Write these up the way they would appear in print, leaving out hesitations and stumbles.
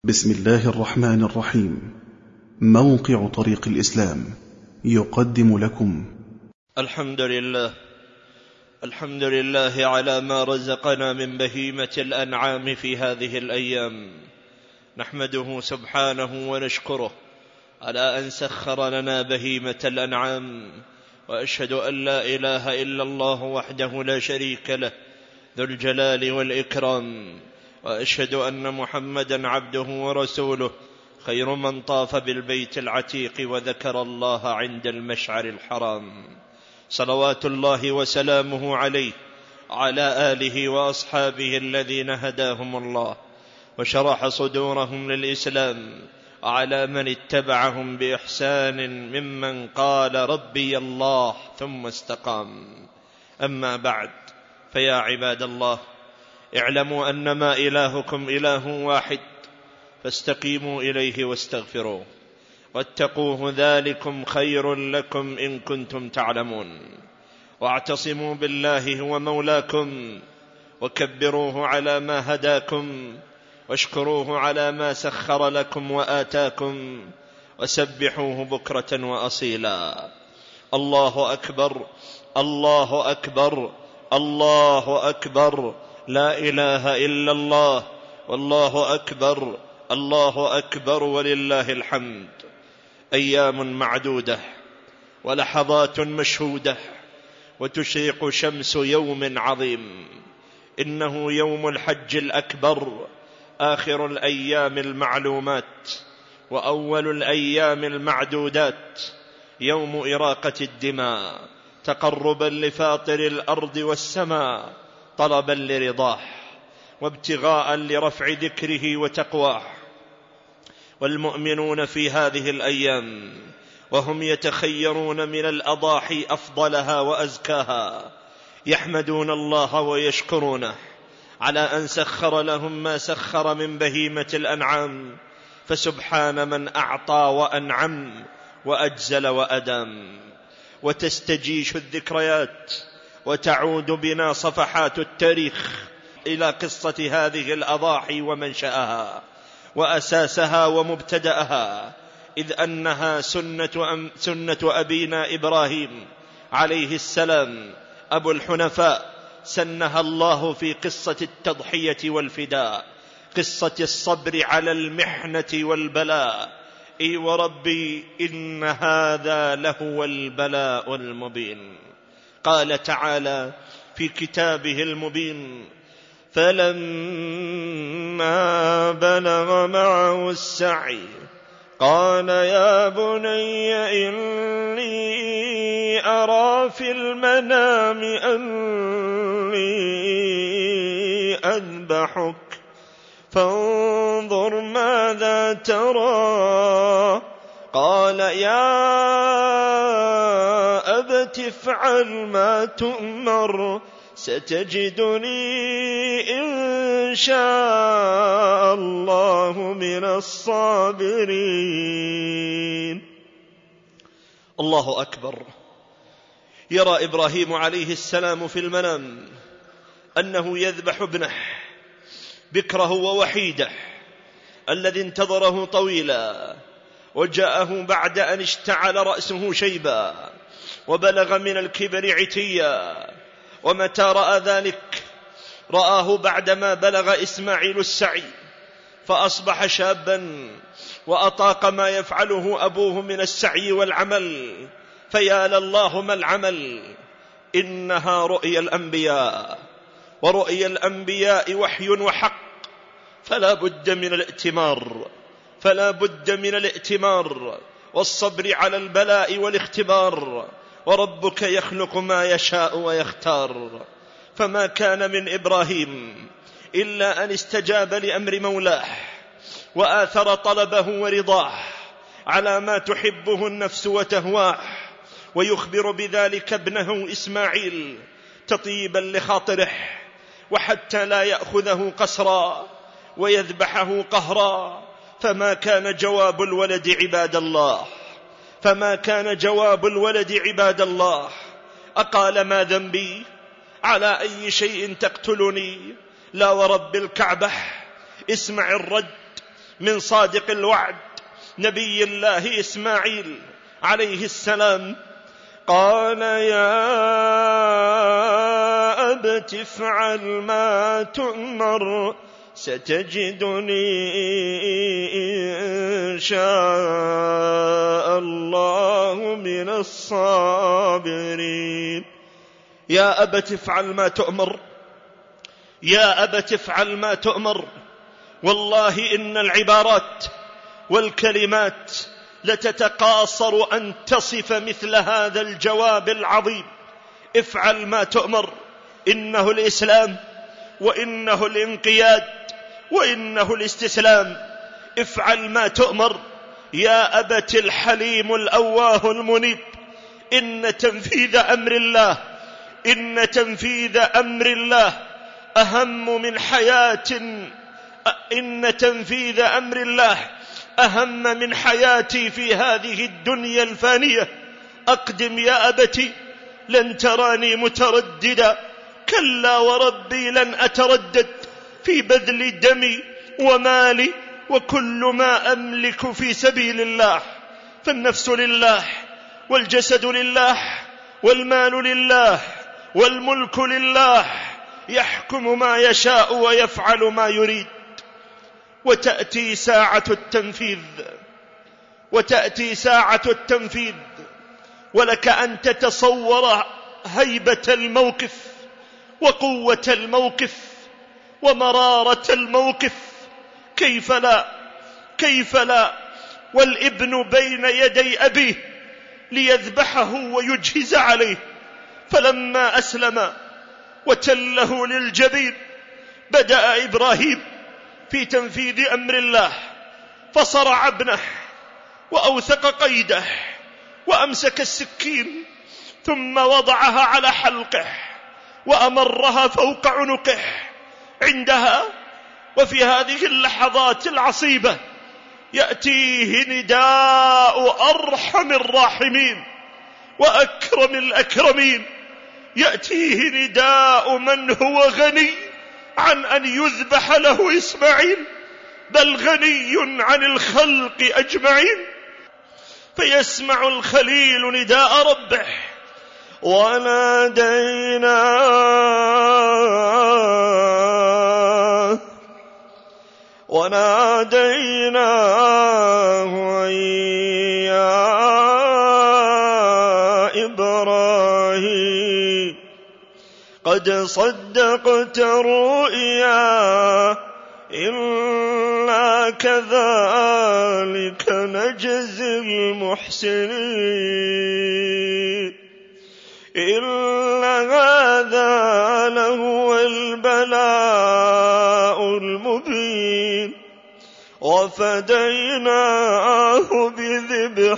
بسم الله الرحمن الرحيم. موقع طريق الإسلام يقدم لكم الحمد لله على ما رزقنا من بهيمة الأنعام في هذه الأيام. نحمده سبحانه ونشكره على أن سخر لنا بهيمة الأنعام، وأشهد أن لا إله إلا الله وحده لا شريك له ذو الجلال والإكرام، وأشهد أن محمدا عبده ورسوله خير من طاف بالبيت العتيق وذكر الله عند المشعر الحرام، صلوات الله وسلامه عليه وعلى آله وأصحابه الذين هداهم الله وشرح صدورهم للإسلام، وعلى من اتبعهم بإحسان ممن قال ربي الله ثم استقام. أما بعد، فيا عباد الله، اعلموا أنما إلهكم إله واحد، فاستقيموا إليه واستغفروه واتقوه، ذلكم خير لكم إن كنتم تعلمون. واعتصموا بالله هو مولاكم، وكبروه على ما هداكم، واشكروه على ما سخر لكم وآتاكم، وسبحوه بكرة وأصيلا. الله أكبر، الله أكبر، الله أكبر، لا إله إلا الله، والله أكبر، الله أكبر، ولله الحمد. أيام معدودة ولحظات مشهودة، وتشرق شمس يوم عظيم. إنه يوم الحج الأكبر، آخر الأيام المعلومات وأول الأيام المعدودات، يوم إراقة الدماء، تقربا لفاطر الأرض والسماء، طلبا لرضاه وابتغاء لرفع ذكره وتقواه. والمؤمنون في هذه الأيام وهم يتخيرون من الأضاحي أفضلها وأزكاها، يحمدون الله ويشكرونه على أن سخر لهم ما سخر من بهيمة الأنعام، فسبحان من أعطى وأنعم وأجزل وأدام. وتستجيش الذكريات وتعود بنا صفحات التاريخ إلى قصة هذه الأضاحي ومنشأها وأساسها ومبتدأها، إذ أنها سنة أبينا إبراهيم عليه السلام أبو الحنفاء، سنها الله في قصة التضحية والفداء، قصة الصبر على المحنة والبلاء. إي وربي إن هذا لهو البلاء المبين. قال تعالى في كتابه المبين: فلما بلغ معه السعي قال يا بني إني أرى في المنام أني أذبحك فانظر ماذا ترى. قال يا أبت افعل ما تؤمر، ستجدني إن شاء الله من الصابرين. الله أكبر. يرى إبراهيم عليه السلام في المنام أنه يذبح ابنه، بكره ووحيده، الذي انتظره طويلا، وجاءه بعد أن اشتعل رأسه شيبا وبلغ من الكبر عتيا. ومتى رأى ذلك؟ رآه بعدما بلغ إسماعيل السعي، فأصبح شابا وأطاق ما يفعله أبوه من السعي والعمل. فيا لله ما العمل! إنها رؤيا الأنبياء، ورؤيا الأنبياء وحي وحق، فلا بد من الائتمار، فلا بد من الائتمار والصبر على البلاء والاختبار. وربك يخلق ما يشاء ويختار. فما كان من إبراهيم إلا أن استجاب لأمر مولاه، وآثر طلبه ورضاه على ما تحبه النفس وتهواه، ويخبر بذلك ابنه إسماعيل تطيبا لخاطره، وحتى لا يأخذه قسرا ويذبحه قهرا. فما كان جواب الولد عباد الله، فما كان جواب الولد عباد الله: أقال ما ذنبي؟ على أي شيء تقتلني؟ لا ورب الكعبة، اسمع الرد من صادق الوعد نبي الله إسماعيل عليه السلام. قال يا أبت افعل ما تؤمر ستجدني إن شاء الله من الصابرين. يا أبت افعل ما تؤمر، يا أبت افعل ما تؤمر. والله إن العبارات والكلمات لتتقاصر أن تصف مثل هذا الجواب العظيم. افعل ما تؤمر، إنه الإسلام، وإنه الانقياد، وإنه الاستسلام. افعل ما تؤمر يا أبت الحليم الأواه المنيب. إن تنفيذ أمر الله، إن تنفيذ أمر الله أهم من حياة، إن تنفيذ أمر الله أهم من حياتي في هذه الدنيا الفانية. أقدم يا أبتي، لن تراني مترددا، كلا وربي لن أتردد في بذل دمي ومالي وكل ما أملك في سبيل الله. فالنفس لله، والجسد لله، والمال لله، والملك لله، يحكم ما يشاء ويفعل ما يريد. وتأتي ساعة التنفيذ، وتأتي ساعة التنفيذ، ولك أن تتصور هيبة الموقف وقوة الموقف ومرارة الموقف. كيف لا، كيف لا، والابن بين يدي أبيه ليذبحه ويجهز عليه. فلما أسلم وتله للجبين بدأ إبراهيم في تنفيذ أمر الله، فصرع ابنه وأوثق قيده وأمسك السكين، ثم وضعها على حلقه وأمرها فوق عنقه. عندها وفي هذه اللحظات العصيبة يأتيه نداء أرحم الراحمين وأكرم الأكرمين، يأتيه نداء من هو غني عن أن يذبح له إسماعيل، بل غني عن الخلق أجمعين. فيسمع الخليل نداء ربه: وناديناه أن يا إبراهيم قد صدقت الرؤيا إنا كذلك نجزي المحسنين إن هذا لهو البلاء المبين وفديناه بذبح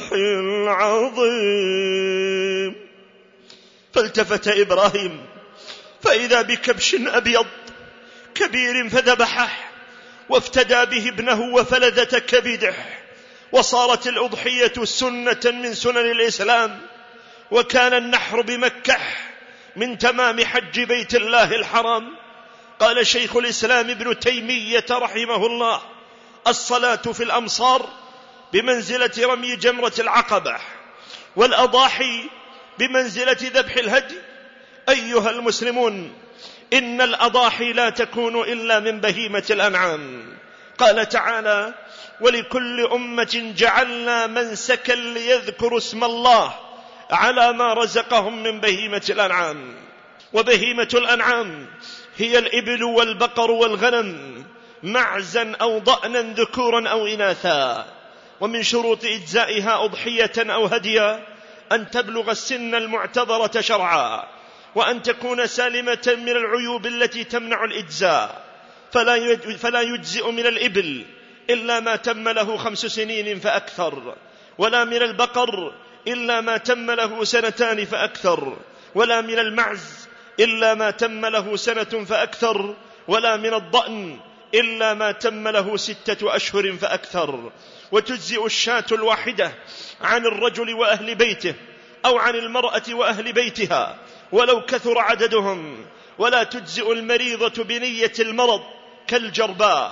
عظيم. فالتفت إبراهيم فإذا بكبش أبيض كبير فذبحه وافتدى به ابنه وفلذة كبده. وصارت الأضحية سنة من سنن الإسلام، وكان النحر بمكة من تمام حج بيت الله الحرام. قال شيخ الإسلام ابن تيمية رحمه الله: الصلاة في الأمصار بمنزلة رمي جمرة العقبة، والأضاحي بمنزلة ذبح الهدي. أيها المسلمون، إن الأضاحي لا تكون إلا من بهيمة الأنعام. قال تعالى: ولكل أمة جعلنا منسكا ليذكروا اسم الله على ما رزقهم من بهيمة الأنعام. وبهيمة الأنعام هي الإبل والبقر والغنم، معزا أو ضأنا ذكورا أو إناثا. ومن شروط إجزائها أضحية أو هديا أن تبلغ السن المعتبرة شرعا، وأن تكون سالمة من العيوب التي تمنع الإجزاء. فلا يجزئ من الإبل إلا ما تم له 5 سنين فأكثر، ولا من البقر إلا ما تم له 2 فأكثر، ولا من المعز إلا ما تم له 1 فأكثر، ولا من الضأن إلا ما تم له 6 أشهر فأكثر. وتجزئ الشاة الواحدة عن الرجل وأهل بيته، أو عن المرأة وأهل بيتها ولو كثر عددهم. ولا تجزئ المريضة بنية المرض كالجرباء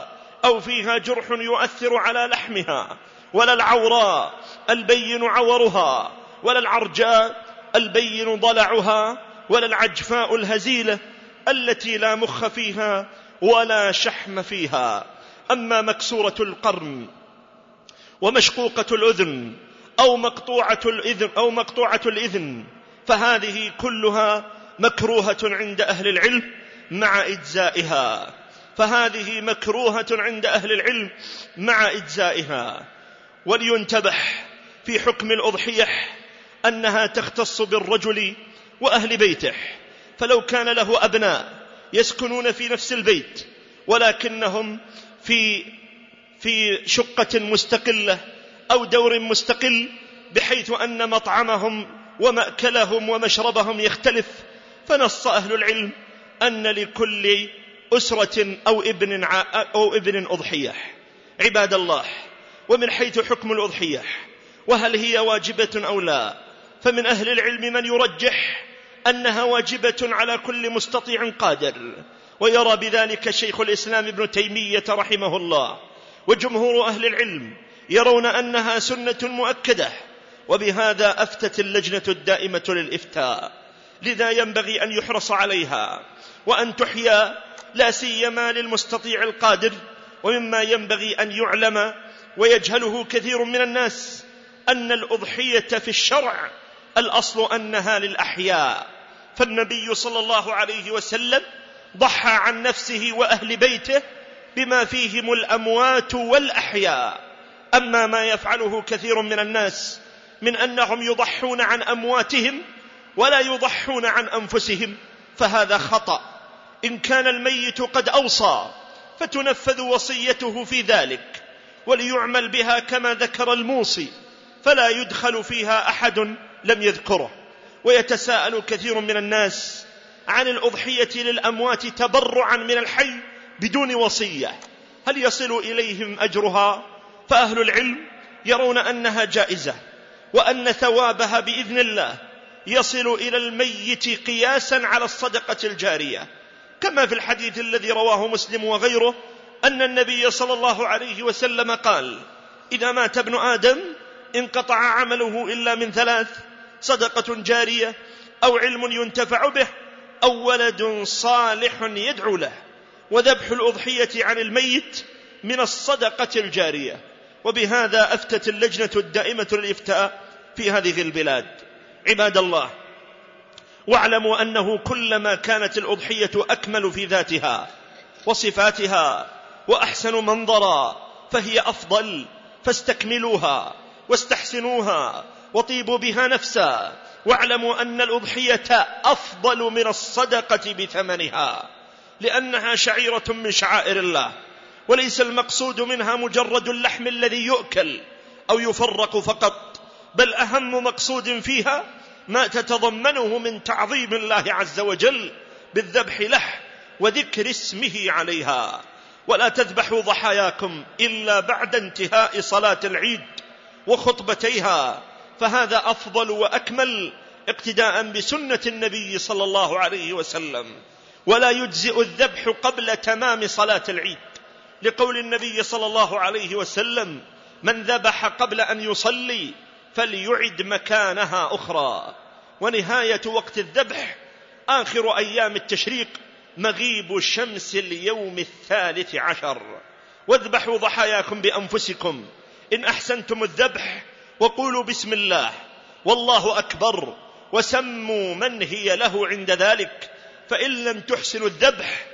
أو فيها جرح يؤثر على لحمها، ولا العوراء البين عورها، ولا العرجاء البين ضلعها، ولا العجفاء الهزيلة التي لا مخ فيها ولا شحم فيها. أما مكسورة القرن ومشقوقة الأذن أو مقطوعة الإذن فهذه كلها مكروهة عند أهل العلم مع إجزائها. ولينتبه في حكم الأضحية أنها تختص بالرجل وأهل بيته، فلو كان له أبناء يسكنون في نفس البيت ولكنهم في شقة مستقلة أو دور مستقل، بحيث أن مطعمهم ومأكلهم ومشربهم يختلف، فنص أهل العلم أن لكل أسرة أو ابن أضحية. عباد الله، ومن حيث حكم الأضحية وهل هي واجبة أو لا، فمن أهل العلم من يرجح أنها واجبة على كل مستطيع قادر، ويرى بذلك شيخ الإسلام ابن تيمية رحمه الله، وجمهور أهل العلم يرون أنها سنة مؤكدة، وبهذا أفتت اللجنة الدائمة للإفتاء. لذا ينبغي أن يحرص عليها وأن تحيا، لا سيما للمستطيع القادر. ومما ينبغي أن يعلم ويجهله كثير من الناس أن الأضحية في الشرع الأصل أنها للأحياء، فالنبي صلى الله عليه وسلم ضحى عن نفسه وأهل بيته بما فيهم الأموات والأحياء. أما ما يفعله كثير من الناس من أنهم يضحون عن أمواتهم ولا يضحون عن أنفسهم فهذا خطأ. إن كان الميت قد أوصى فتنفذ وصيته في ذلك وليعمل بها كما ذكر الموصي، فلا يدخل فيها أحد لم يذكره. ويتساءل كثير من الناس عن الأضحية للأموات تبرعا من الحي بدون وصية، هل يصل إليهم أجرها؟ فأهل العلم يرون أنها جائزة، وأن ثوابها بإذن الله يصل إلى الميت قياسا على الصدقة الجارية، كما في الحديث الذي رواه مسلم وغيره أن النبي صلى الله عليه وسلم قال: إذا مات ابن آدم انقطع عمله إلا من ثلاث: صدقة جارية، أو علم ينتفع به، أو ولد صالح يدعو له. وذبح الأضحية عن الميت من الصدقة الجارية. وبهذا أفتت اللجنة الدائمة للإفتاء في هذه البلاد. عباد الله، واعلموا أنه كلما كانت الأضحية أكمل في ذاتها وصفاتها وأحسن منظرا فهي أفضل، فاستكملوها واستحسنوها وطيبوا بها نفسا. واعلموا أن الأضحية أفضل من الصدقة بثمنها، لأنها شعيرة من شعائر الله، وليس المقصود منها مجرد اللحم الذي يؤكل أو يفرق فقط، بل أهم مقصود فيها ما تتضمنه من تعظيم الله عز وجل بالذبح له وذكر اسمه عليها. ولا تذبحوا ضحاياكم إلا بعد انتهاء صلاة العيد وخطبتيها، فهذا أفضل وأكمل اقتداء بسنة النبي صلى الله عليه وسلم. ولا يجزئ الذبح قبل تمام صلاة العيد، لقول النبي صلى الله عليه وسلم: من ذبح قبل أن يصلي فليعد مكانها أخرى. ونهاية وقت الذبح آخر أيام التشريق مغيب شمس اليوم 13. واذبحوا ضحاياكم بأنفسكم إن أحسنتم الذبح، وقولوا بسم الله والله أكبر، وسموا من هي له عند ذلك. فإن لم تحسنوا الذبح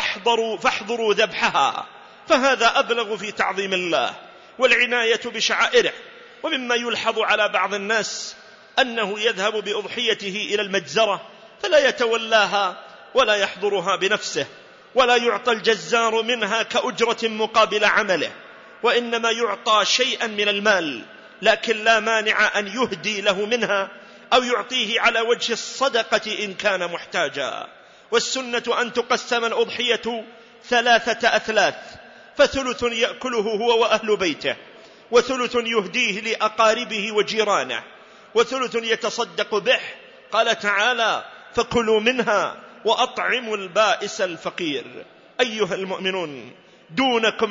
فاحضروا ذبحها، فهذا أبلغ في تعظيم الله والعناية بشعائره. ومما يلحظ على بعض الناس أنه يذهب بأضحيته إلى المجزرة فلا يتولاها ولا يحضرها بنفسه، ولا يعطى الجزار منها كأجرة مقابل عمله، وإنما يعطى شيئا من المال، لكن لا مانع أن يهدي له منها أو يعطيه على وجه الصدقة إن كان محتاجا. والسنة أن تقسم الأضحية 3 أثلاث، فثلث يأكله هو وأهل بيته، وثلث يهديه لأقاربه وجيرانه، وثلث يتصدق به. قال تعالى: فكلوا منها وأطعموا البائس الفقير. أيها المؤمنون، دونكم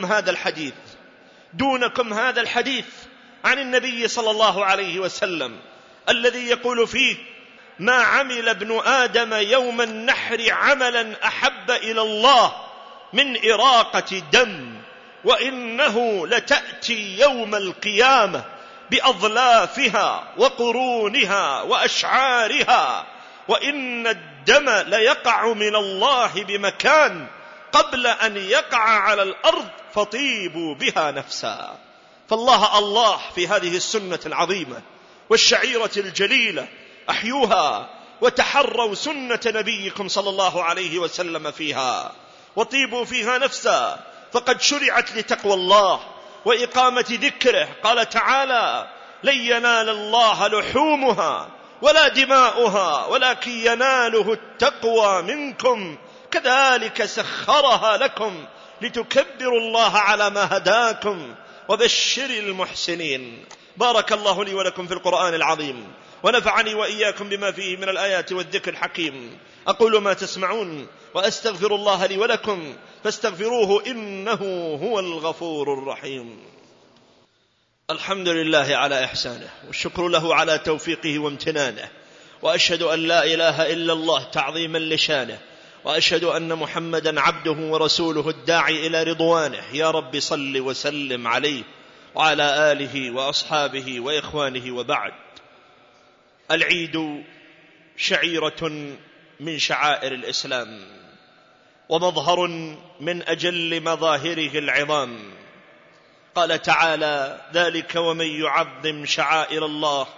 هذا الحديث عن النبي صلى الله عليه وسلم الذي يقول فيه: ما عمل ابن آدم يوم النحر عملا أحب إلى الله من إراقة دم، وإنه لتأتي يوم القيامة بأظلافها وقرونها وأشعارها، وإن الدم ليقع من الله بمكان قبل أن يقع على الأرض فطيبوا بها نفسا. فالله في هذه السنة العظيمة والشعيرة الجليلة أحيوها وتحروا سنة نبيكم صلى الله عليه وسلم فيها، وطيبوا فيها نفسا، فقد شرعت لتقوى الله وإقامة ذكره. قال تعالى: لن ينال الله لحومها ولا دماؤها ولكن يناله التقوى منكم، كذلك سخرها لكم لتكبروا الله على ما هداكم وبشر المحسنين. بارك الله لي ولكم في القرآن العظيم، ونفعني وإياكم بما فيه من الآيات والذكر الحكيم. أقول ما تسمعون وأستغفر الله لي ولكم فاستغفروه إنه هو الغفور الرحيم. الحمد لله على إحسانه، والشكر له على توفيقه وامتنانه، وأشهد أن لا إله إلا الله تعظيما لشانه، وأشهد أن محمدا عبده ورسوله الداعي إلى رضوانه. يا رب صل وسلم عليه وعلى آله وأصحابه وإخوانه، وبعد. العيد شعيرة من شعائر الإسلام، ومظهر من أجل مظاهره العظام. قال تعالى: ذلك ومن يعظم شعائر الله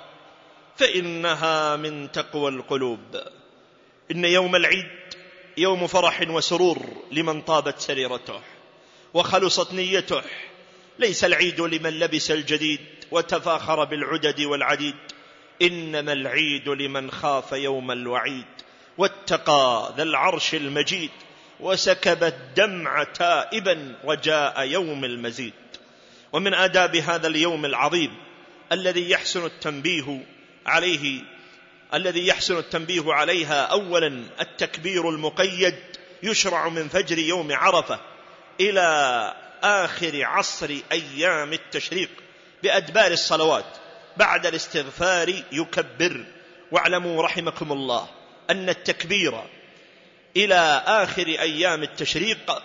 فإنها من تقوى القلوب. إن يوم العيد يوم فرح وسرور لمن طابت سريرته وخلصت نيته. ليس العيد لمن لبس الجديد وتفاخر بالعدد والعديد، إنما العيد لمن خاف يوم الوعيد واتقى ذا العرش المجيد وسكب الدمع تائبا وجاء يوم المزيد. ومن آداب هذا اليوم العظيم الذي يحسن التنبيه عليها أولا التكبير المقيد، يشرع من فجر يوم عرفة إلى آخر عصر أيام التشريق بأدبار الصلوات. بعد الاستغفار يكبر. واعلموا رحمكم الله أن التكبير إلى آخر أيام التشريق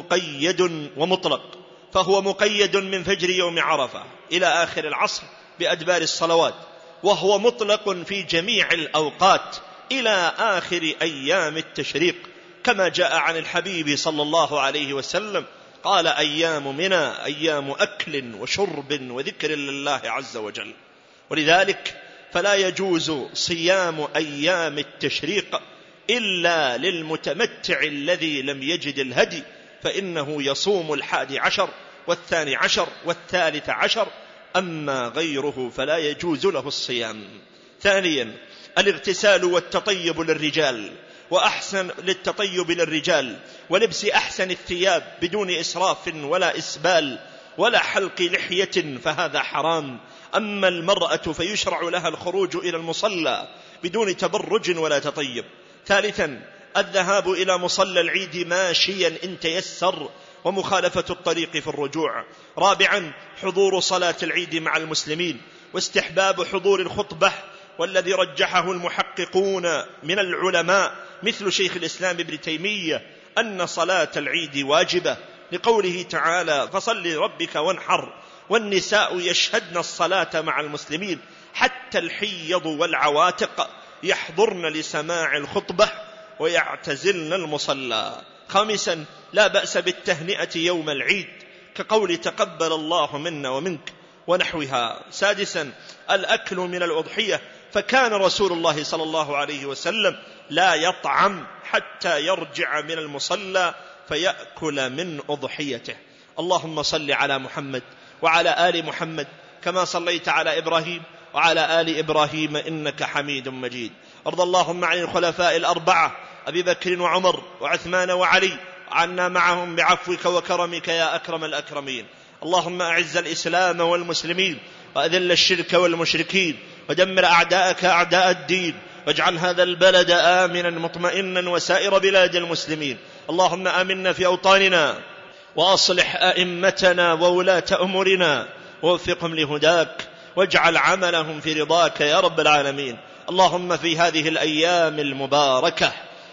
مقيد ومطلق، فهو مقيد من فجر يوم عرفة إلى آخر العصر بأدبار الصلوات، وهو مطلق في جميع الأوقات إلى آخر أيام التشريق، كما جاء عن الحبيب صلى الله عليه وسلم قال: أيام منى أيام أكل وشرب وذكر لله عز وجل. ولذلك فلا يجوز صيام أيام التشريق إلا للمتمتع الذي لم يجد الهدي، فإنه يصوم 11 و12 و13، أما غيره فلا يجوز له الصيام. ثانيا الاغتسال والتطيب للرجال، وأحسن للتطيب للرجال ولبس أحسن الثياب بدون إسراف ولا إسبال ولا حلق لحية، فهذا حرام. أما المرأة فيشرع لها الخروج إلى المصلى بدون تبرج ولا تطيب. ثالثا الذهاب إلى مصلى العيد ماشيا إن تيسر، ومخالفة الطريق في الرجوع. رابعا حضور صلاة العيد مع المسلمين، واستحباب حضور الخطبة، والذي رجحه المحققون من العلماء مثل شيخ الإسلام ابن تيمية أن صلاة العيد واجبة، لقوله تعالى: فصل لربك وانحر. والنساء يشهدن الصلاة مع المسلمين، حتى الحيض والعواتق يحضرن لسماع الخطبة ويعتزلن المصلى. خامسا لا بأس بالتهنئة يوم العيد، كقول تقبل الله منا ومنك ونحوها. سادسا الأكل من الأضحية، فكان رسول الله صلى الله عليه وسلم لا يطعم حتى يرجع من المصلى فيأكل من أضحيته. اللهم صل على محمد وعلى آل محمد كما صليت على إبراهيم وعلى آل إبراهيم إنك حميد مجيد. أرض اللهم عن الخلفاء الأربعة أبي بكر وعمر وعثمان وعلي، عنا معهم بعفوك وكرمك يا أكرم الأكرمين. اللهم أعز الإسلام والمسلمين، وأذل الشرك والمشركين، ودمر أعداءك أعداء الدين، واجعل هذا البلد آمنا مطمئنا وسائر بلاد المسلمين. اللهم آمنا في أوطاننا، وأصلح أئمتنا وولاة أمورنا ووفقهم لهداك واجعل عملهم في رضاك يا رب العالمين. اللهم في هذه الأيام المباركة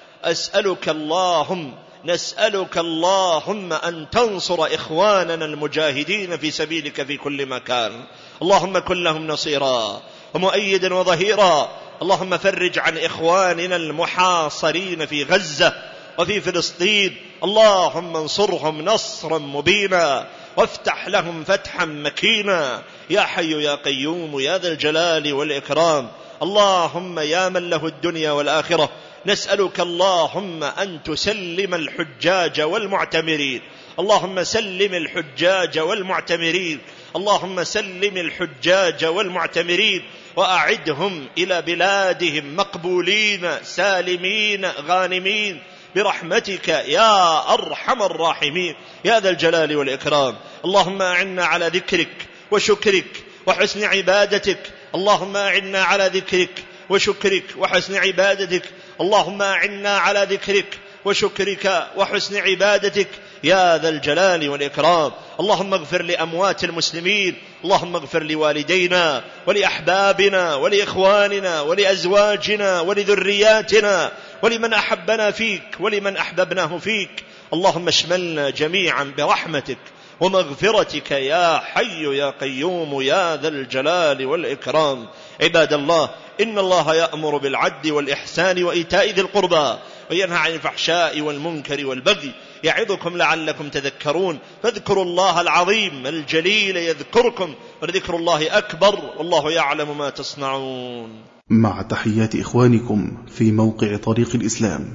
نسألك اللهم أن تنصر إخواننا المجاهدين في سبيلك في كل مكان. اللهم كن لهم نصيرا ومؤيدا وظهيرا. اللهم فرج عن إخواننا المحاصرين في غزة وفي فلسطين. اللهم انصرهم نصرا مبينا وافتح لهم فتحا مكينا يا حي يا قيوم يا ذا الجلال والإكرام. اللهم يا من له الدنيا والآخرة نسألك اللهم أن تسلم الحجاج والمعتمرين. اللهم سلم الحجاج والمعتمرين. اللهم سلم الحجاج والمعتمرين وأعدهم إلى بلادهم مقبولين سالمين غانمين برحمتك يا أرحم الراحمين يا ذا الجلال والإكرام. اللهم أعنا على ذكرك وشكرك وحسن عبادتك. اللهم أعنا على ذكرك وشكرك وحسن عبادتك. اللهم أعنا على ذكرك وشكرك وحسن عبادتك يا ذا الجلال والإكرام. اللهم اغفر لأموات المسلمين. اللهم اغفر لوالدينا ولأحبابنا ولإخواننا ولأزواجنا ولذرياتنا ولمن أحبنا فيك ولمن أحببناه فيك. اللهم اشملنا جميعا برحمتك ومغفرتك يا حي يا قيوم يا ذا الجلال والإكرام. عباد الله، إن الله يأمر بالعدل والإحسان وإيتاء ذي القربى وينهى عن الفحشاء والمنكر والبغي يعظكم لعلكم تذكرون. فاذكروا الله العظيم الجليل يذكركم ولذكر الله أكبر والله يعلم ما تصنعون. مع تحيات إخوانكم في موقع طريق الإسلام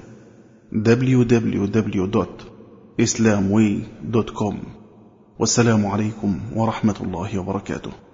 www.islamway.com. والسلام عليكم ورحمة الله وبركاته.